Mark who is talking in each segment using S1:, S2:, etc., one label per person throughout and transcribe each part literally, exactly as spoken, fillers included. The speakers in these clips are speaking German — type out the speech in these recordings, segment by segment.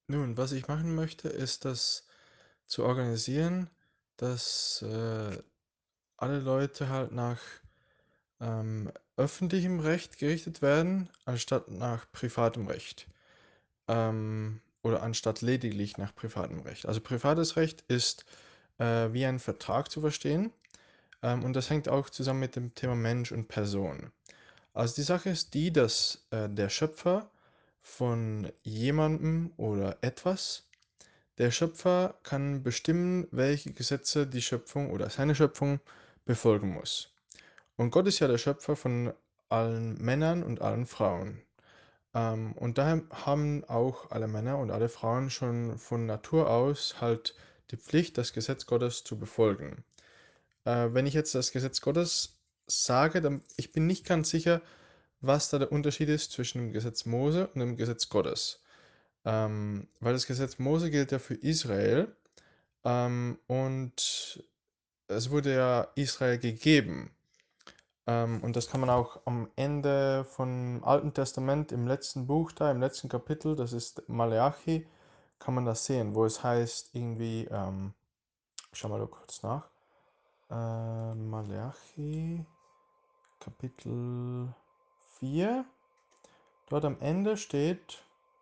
S1: Nun, was ich machen möchte, ist das zu organisieren, dass äh, alle Leute halt nach ähm, öffentlichem Recht gerichtet werden, anstatt nach privatem Recht. Ähm, oder anstatt lediglich nach privatem Recht. Also privates Recht ist äh, wie ein Vertrag zu verstehen. Ähm, und das hängt auch zusammen mit dem Thema Mensch und Person. Also die Sache ist die, dass äh, der Schöpfer von jemandem oder etwas, der Schöpfer kann bestimmen, welche Gesetze die Schöpfung oder seine Schöpfung befolgen muss. Und Gott ist ja der Schöpfer von allen Männern und allen Frauen. Ähm, und daher haben auch alle Männer und alle Frauen schon von Natur aus halt die Pflicht, das Gesetz Gottes zu befolgen. Äh, wenn ich jetzt das Gesetz Gottes sage, dann ich bin nicht ganz sicher, was da der Unterschied ist zwischen dem Gesetz Mose und dem Gesetz Gottes. Ähm, weil das Gesetz Mose gilt ja für Israel, ähm, und es wurde ja Israel gegeben. Ähm, und das kann man auch am Ende vom Alten Testament im letzten Buch da, im letzten Kapitel, das ist Maleachi, kann man das sehen, wo es heißt irgendwie, ähm, schau mal kurz nach, äh, Maleachi, Kapitel vier, dort am Ende steht,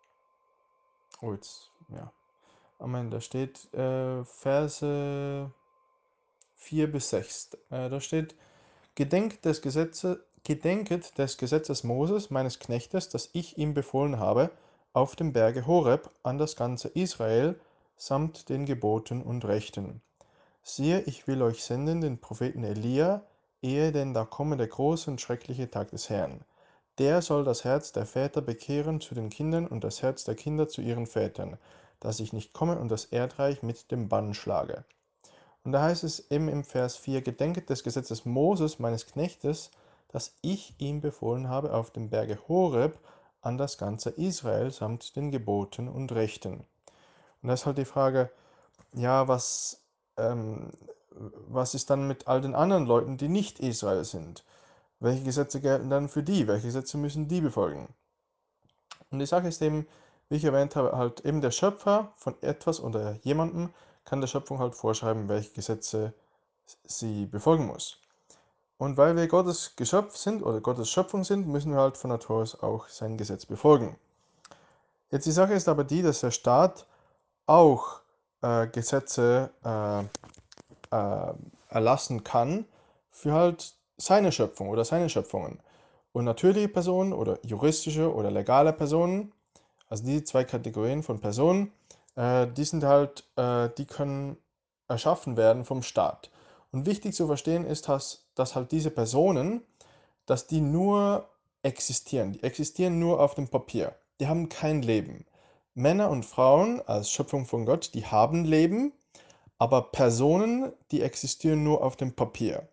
S1: oh jetzt, ja, am Ende steht äh, Verse vier bis sechs. Äh, da steht, Gedenkt des Gesetze, Gedenket des Gesetzes Moses, meines Knechtes, das ich ihm befohlen habe, auf dem Berge Horeb an das ganze Israel, samt den Geboten und Rechten. Siehe, ich will euch senden den Propheten Elia, ehe denn da komme der große und schreckliche Tag des Herrn. Der soll das Herz der Väter bekehren zu den Kindern und das Herz der Kinder zu ihren Vätern, dass ich nicht komme und das Erdreich mit dem Bann schlage. Und da heißt es eben im Vers vier, Gedenket des Gesetzes Moses, meines Knechtes, das ich ihm befohlen habe auf dem Berge Horeb an das ganze Israel samt den Geboten und Rechten. Und da ist halt die Frage, ja, was, ähm, was ist dann mit all den anderen Leuten, die nicht Israel sind? Welche Gesetze gelten dann für die? Welche Gesetze müssen die befolgen? Und die Sache ist eben, wie ich erwähnt habe, halt eben der Schöpfer von etwas oder jemandem kann der Schöpfung halt vorschreiben, welche Gesetze sie befolgen muss. Und weil wir Gottes Geschöpf sind oder Gottes Schöpfung sind, müssen wir halt von Natur aus auch sein Gesetz befolgen. Jetzt die Sache ist aber die, dass der Staat auch äh, Gesetze äh, äh, erlassen kann für halt seine Schöpfung oder seine Schöpfungen. Und natürliche Personen oder juristische oder legale Personen, also diese zwei Kategorien von Personen, äh, die sind halt, äh, die können erschaffen werden vom Staat. Und wichtig zu verstehen ist, dass, dass halt diese Personen, dass die nur existieren. Die existieren nur auf dem Papier. Die haben kein Leben. Männer und Frauen als Schöpfung von Gott, die haben Leben, aber Personen, die existieren nur auf dem Papier.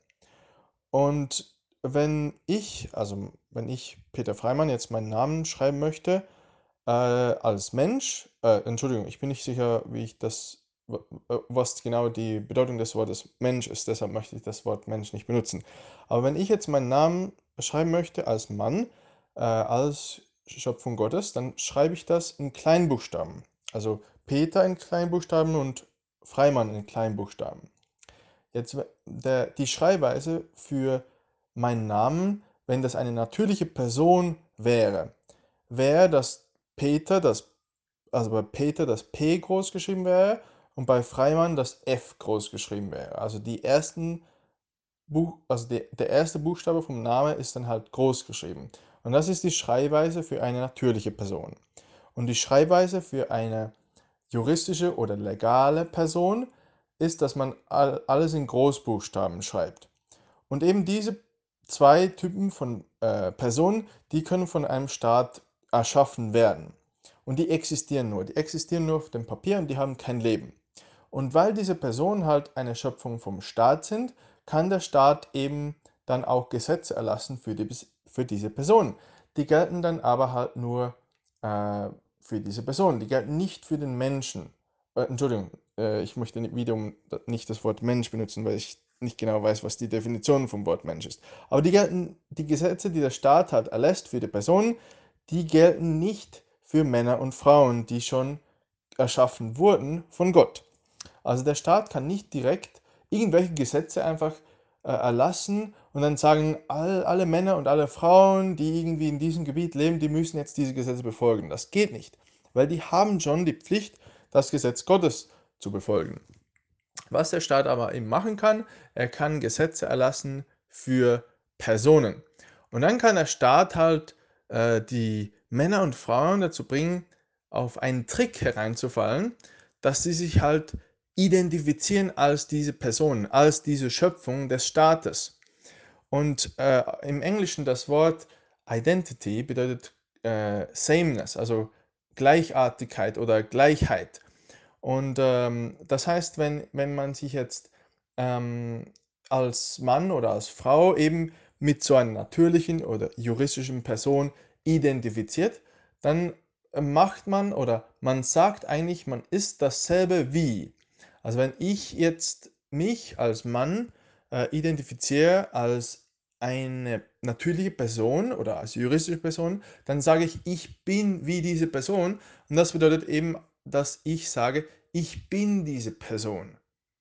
S1: Und wenn ich, also wenn ich, Peter Freimann, jetzt meinen Namen schreiben möchte, äh, als Mensch, äh, Entschuldigung, ich bin nicht sicher, wie ich das, w- äh, was genau die Bedeutung des Wortes Mensch ist, deshalb möchte ich das Wort Mensch nicht benutzen. Aber wenn ich jetzt meinen Namen schreiben möchte als Mann, äh, als Schöpfung Gottes, dann schreibe ich das in Kleinbuchstaben. Also Peter in Kleinbuchstaben und Freimann in Kleinbuchstaben. Jetzt der, die Schreibweise für meinen Namen, wenn das eine natürliche Person wäre, wäre, dass Peter, das, also bei Peter das P groß geschrieben wäre und bei Freimann das F groß geschrieben wäre. Also die ersten Buch, also der, der erste Buchstabe vom Namen ist dann halt groß geschrieben. Und das ist die Schreibweise für eine natürliche Person. Und die Schreibweise für eine juristische oder legale Person ist, dass man all, alles in Großbuchstaben schreibt. Und eben diese zwei Typen von äh, Personen, die können von einem Staat erschaffen werden. Und die existieren nur. Die existieren nur auf dem Papier und die haben kein Leben. Und weil diese Personen halt eine Schöpfung vom Staat sind, kann der Staat eben dann auch Gesetze erlassen für, die, für diese Personen. Die gelten dann aber halt nur äh, für diese Personen. Die gelten nicht für den Menschen. Äh, Entschuldigung, äh, ich möchte wiederum nicht das Wort Mensch benutzen, weil ich nicht genau weiß, was die Definition vom Wort Mensch ist. Aber die gelten, die Gesetze, die der Staat halt erlässt für die Personen, die gelten nicht für Männer und Frauen, die schon erschaffen wurden von Gott. Also der Staat kann nicht direkt irgendwelche Gesetze einfach äh, erlassen und dann sagen, all, alle Männer und alle Frauen, die irgendwie in diesem Gebiet leben, die müssen jetzt diese Gesetze befolgen. Das geht nicht, weil die haben schon die Pflicht, das Gesetz Gottes zu befolgen. Was der Staat aber eben machen kann, er kann Gesetze erlassen für Personen. Und dann kann der Staat halt äh, die Männer und Frauen dazu bringen, auf einen Trick hereinzufallen, dass sie sich halt identifizieren als diese Personen, als diese Schöpfung des Staates. Und äh, im Englischen das Wort Identity bedeutet äh, Sameness, also Gleichartigkeit oder Gleichheit. Und ähm, das heißt, wenn, wenn man sich jetzt ähm, als Mann oder als Frau eben mit so einer natürlichen oder juristischen Person identifiziert, dann äh, macht man oder man sagt eigentlich, man ist dasselbe wie. Also wenn ich jetzt mich als Mann äh, identifiziere als eine natürliche Person oder als juristische Person, dann sage ich, ich bin wie diese Person. Und das bedeutet eben, dass ich sage, ich bin diese Person.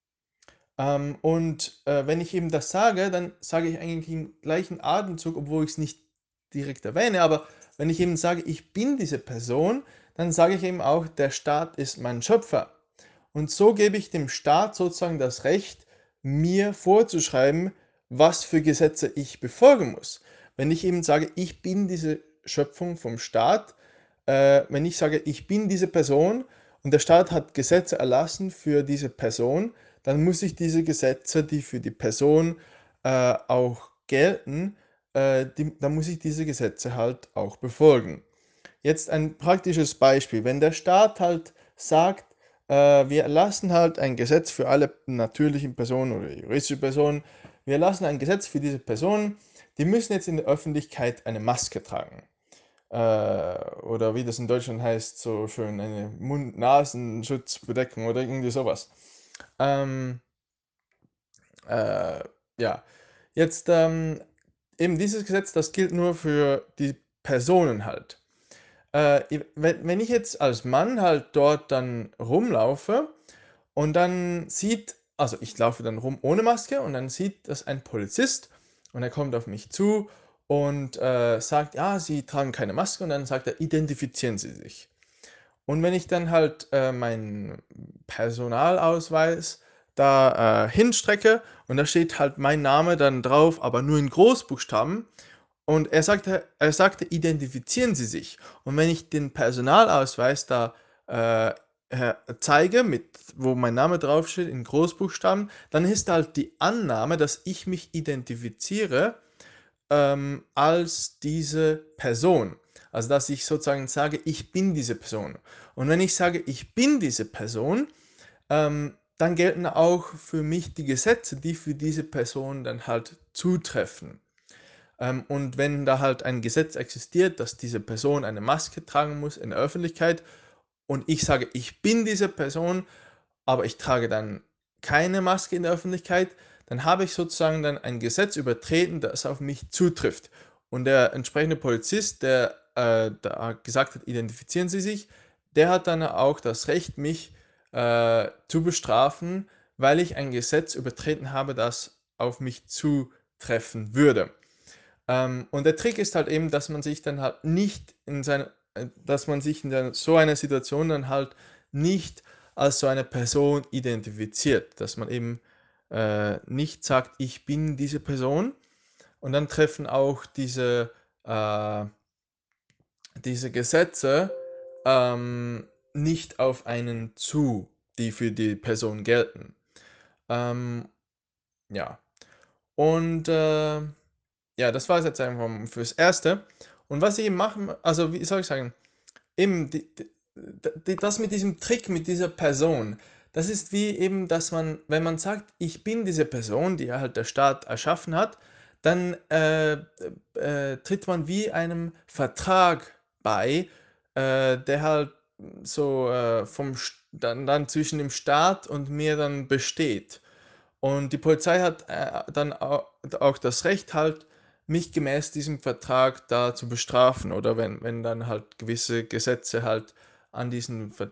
S1: Ähm, und äh, wenn ich eben das sage, dann sage ich eigentlich im gleichen Atemzug, obwohl ich es nicht direkt erwähne, aber wenn ich eben sage, ich bin diese Person, dann sage ich eben auch, der Staat ist mein Schöpfer. Und so gebe ich dem Staat sozusagen das Recht, mir vorzuschreiben, was für Gesetze ich befolgen muss. Wenn ich eben sage, ich bin diese Schöpfung vom Staat, äh, wenn ich sage, ich bin diese Person und der Staat hat Gesetze erlassen für diese Person, dann muss ich diese Gesetze, die für die Person äh, auch gelten, äh, die, dann muss ich diese Gesetze halt auch befolgen. Jetzt ein praktisches Beispiel. Wenn der Staat halt sagt, äh, wir erlassen halt ein Gesetz für alle natürlichen Personen oder juristische Personen, wir erlassen ein Gesetz für diese Personen, die müssen jetzt in der Öffentlichkeit eine Maske tragen. Äh, oder wie das in Deutschland heißt, so schön eine Mund-Nasen-Schutzbedeckung oder irgendwie sowas. Ähm, äh, ja, jetzt ähm, eben dieses Gesetz, das gilt nur für die Personen halt. Äh, i wenn wenn ich jetzt als Mann halt dort dann rumlaufe und dann sieht also, ich laufe dann rum ohne Maske und dann sieht das ein Polizist und er kommt auf mich zu und, äh, sagt: „Ja, Sie tragen keine Maske." Und dann sagt er: „Identifizieren Sie sich." Und wenn ich dann halt, äh, meinen Personalausweis da, äh, hinstrecke und da steht halt mein Name dann drauf, aber nur in Großbuchstaben und er sagte er sagte: „Identifizieren Sie sich." Und wenn ich den Personalausweis da, äh, äh, zeige, mit wo mein Name draufsteht in Großbuchstaben, dann ist halt die Annahme, dass ich mich identifiziere ähm, als diese Person. Also, dass ich sozusagen sage, ich bin diese Person. Und wenn ich sage, ich bin diese Person, ähm, dann gelten auch für mich die Gesetze, die für diese Person dann halt zutreffen. Ähm, und wenn da halt ein Gesetz existiert, dass diese Person eine Maske tragen muss in der Öffentlichkeit und ich sage, ich bin diese Person, aber ich trage dann keine Maske in der Öffentlichkeit, dann habe ich sozusagen dann ein Gesetz übertreten, das auf mich zutrifft. Und der entsprechende Polizist, der äh, da gesagt hat, identifizieren Sie sich, der hat dann auch das Recht, mich äh, zu bestrafen, weil ich ein Gesetz übertreten habe, das auf mich zutreffen würde. Ähm, und der Trick ist halt eben, dass man sich dann halt nicht in seiner äh, dass man sich in der so einer Situation dann halt nicht als so eine Person identifiziert, dass man eben, äh, nicht sagt: „Ich bin diese Person." Und dann treffen auch diese äh, diese Gesetze, ähm, nicht auf einen zu, die für die Person gelten. Ähm, ja. Und, äh ja, das war es jetzt einfach fürs Erste. Und was ich eben machen also, wie soll ich sagen, eben die d d das mit diesem Trick, mit dieser Person, das ist wie eben, dass man wenn man sagt: „Ich bin diese Person", die halt der Staat erschaffen hat, dann, äh, äh, tritt man wie einem Vertrag bei, äh, der halt so, äh, vom St dann dann zwischen dem Staat und mir dann besteht. Und die Polizei hat, äh, dann au auch das Recht halt, mich gemäß diesem Vertrag da zu bestrafen oder wenn wenn dann halt gewisse Gesetze halt an diesen Ver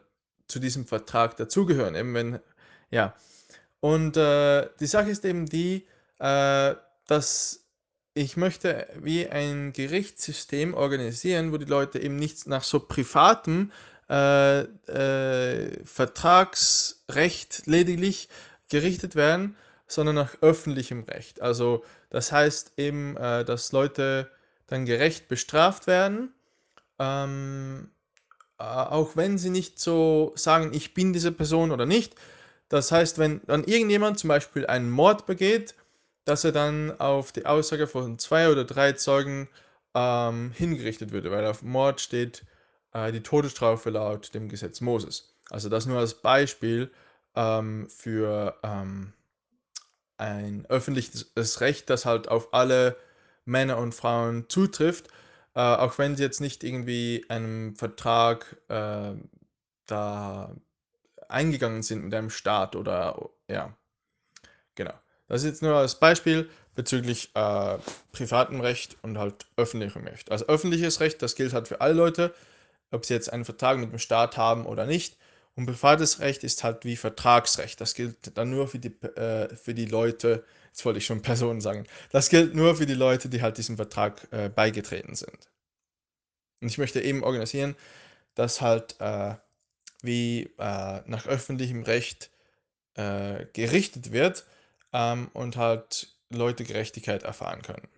S1: zu diesem Vertrag dazugehören, eben wenn ja. Und, äh, die Sache ist eben die, äh, dass ich möchte wie ein Gerichtssystem organisieren, wo die Leute eben nicht nach so privatem, äh, äh, Vertragsrecht lediglich gerichtet werden, sondern nach öffentlichem Recht. Also, das heißt eben, äh, dass Leute dann gerecht bestraft werden, ähm, äh, auch wenn sie nicht so sagen: „Ich bin diese Person“ oder nicht. Das heißt, wenn dann irgendjemand zum Beispiel einen Mord begeht, dass er dann auf die Aussage von zwei oder drei Zeugen, ähm, hingerichtet würde, weil auf Mord steht, äh, die Todesstrafe laut dem Gesetz Moses. Also das nur als Beispiel, ähm, für, ähm, ein öffentliches Recht, das halt auf alle Männer und Frauen zutrifft, äh, auch wenn sie jetzt nicht irgendwie einem Vertrag, äh, da eingegangen sind mit einem Staat oder ja, genau. Das ist jetzt nur als Beispiel bezüglich, äh, privatem Recht und halt öffentlichem Recht. Also öffentliches Recht, das gilt halt für alle Leute, ob sie jetzt einen Vertrag mit dem Staat haben oder nicht. Und privates Recht ist halt wie Vertragsrecht. Das gilt dann nur für die, äh, für die Leute, jetzt wollte ich schon Personen sagen, das gilt nur für die Leute, die halt diesem Vertrag äh, beigetreten sind. Und ich möchte eben organisieren, dass halt äh, wie äh, nach öffentlichem Recht äh, gerichtet wird, ähm, und halt Leute Gerechtigkeit erfahren können.